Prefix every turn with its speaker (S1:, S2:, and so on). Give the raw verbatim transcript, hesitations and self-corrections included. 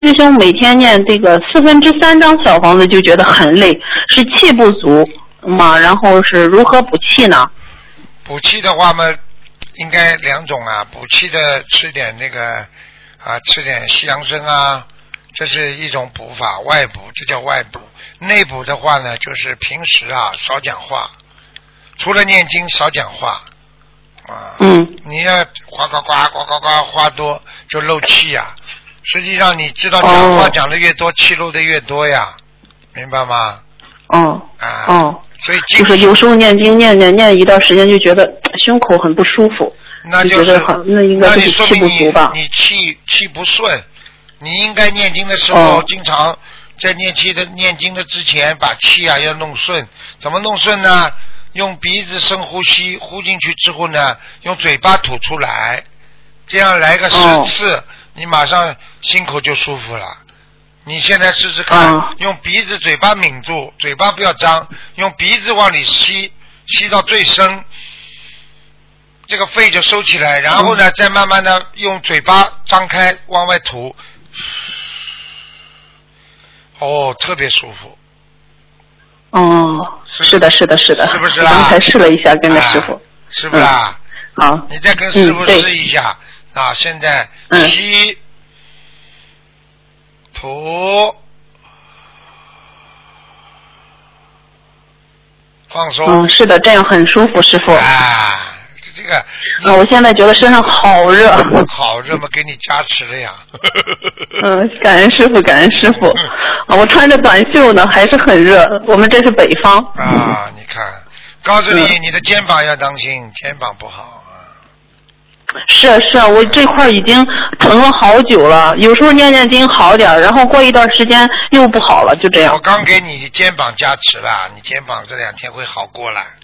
S1: 师兄每天念这个四分之三张小房子就觉得很累，是气不足嘛？然后是如何补气呢？
S2: 补气的话嘛，应该两种啊，补气的吃点那个啊，吃点西洋参啊，这是一种补法，外补这叫外补。内补的话呢，就是平时啊少讲话，除了念经少讲话啊。
S1: 嗯。
S2: 你要呱呱呱呱呱呱话多就漏气呀、啊。实际上你知道讲话讲的越多，气漏的越多呀，明白吗？
S1: 哦。
S2: 啊。
S1: 哦。
S2: 所以
S1: 就是有时候念经念念念一段时间，就觉得胸口很不舒服，
S2: 那
S1: 就觉得很那应该就是气不足吧？
S2: 你气气不顺，你应该念经的时候、哦、经常在念气的念经的之前把气啊要弄顺，怎么弄顺呢？用鼻子深呼吸，呼进去之后呢，用嘴巴吐出来，这样来个十次，哦、你马上心口就舒服了。你现在试试看，
S1: 哦、
S2: 用鼻子嘴巴抿住，嘴巴不要张，用鼻子往里吸，吸到最深，这个肺就收起来，然后呢，嗯、再慢慢的用嘴巴张开往外吐，哦，特别舒服。
S1: 哦，是的，是的，是的，
S2: 是不是啦？
S1: 刚才试了一下，跟着师傅，啊、
S2: 是不是啦？
S1: 嗯、好，
S2: 你再跟师傅试一下、嗯、啊！现在吸。嗯吐，放松。
S1: 嗯，是的，这样很舒服，师傅。
S2: 啊，这个。
S1: 啊，我现在觉得身上好热。
S2: 好热嘛，给你加持了呀。
S1: 嗯，感恩师傅，感恩师傅。啊，我穿着短袖呢，还是很热。我们这是北方。
S2: 啊，你看，告诉你，嗯、你的肩膀要当心，肩膀不好。
S1: 是啊是啊，我这块已经疼了好久了，有时候念念经好点，然后过一段时间又不好了，就这样。
S2: 我刚给你肩膀加持了，你肩膀这两天会好过了。